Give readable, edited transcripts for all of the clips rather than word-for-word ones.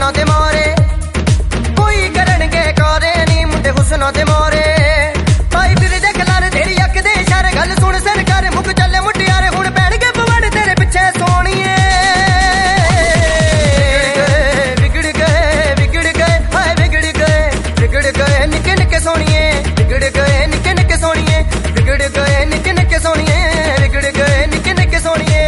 हुसना दे मारे कोई करनगे कारे नी मुंडे हुसना दे मारे भाई फिर दे खलारे तेरी अख दे इशारे गल सुन सरकार मुक चले मुटियारे हुण बैठ के पवड़ तेरे पिछे सोणीए बिगड़ गए हाय बिगड़ गए निके निके सोणीए बिगड़ गए निके निके सोणीए बिगड़ गए निके निके सोणीए बिगड़ गए निके निके सोणीए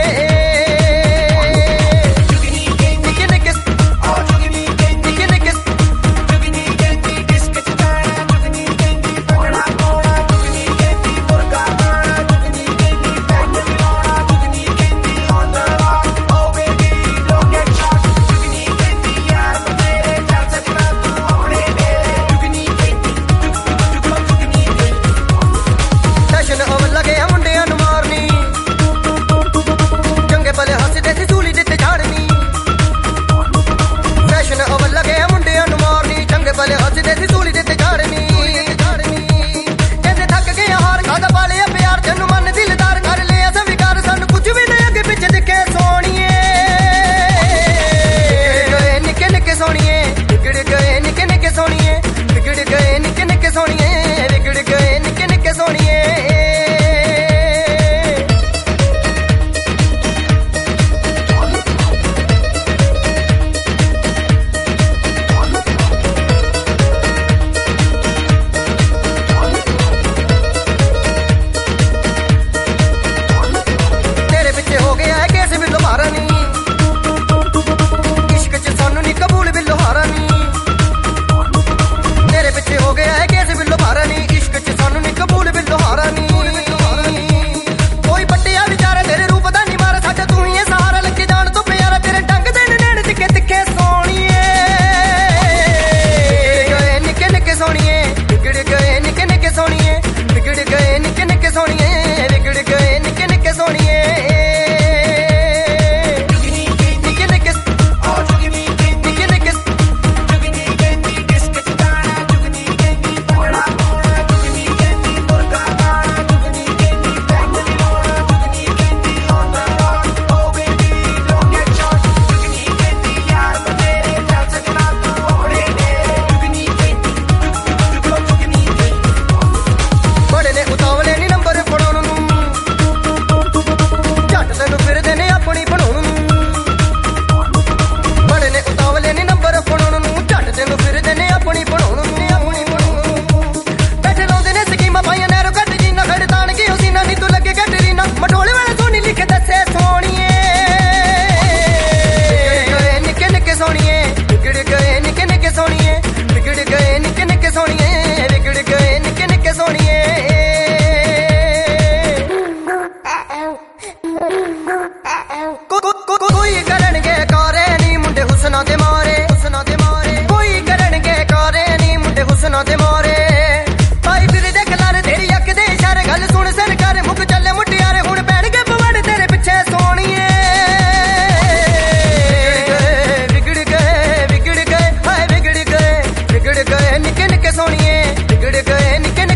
कोई करनगे कारे नी मुंडे हुसना दे मारे कोई करनगे कारे नी मुंडे हुसना दे मारे भाई फिर दे खलारे तेरी अख दे इशारे गल सुन सरकार मुक चले मुटियारे हुण बैठ के पवड़ तेरे पिछे सोणीए बिगड़ गए हाय बिगड़ गए निके निके सोणीए बिगड़ गए निके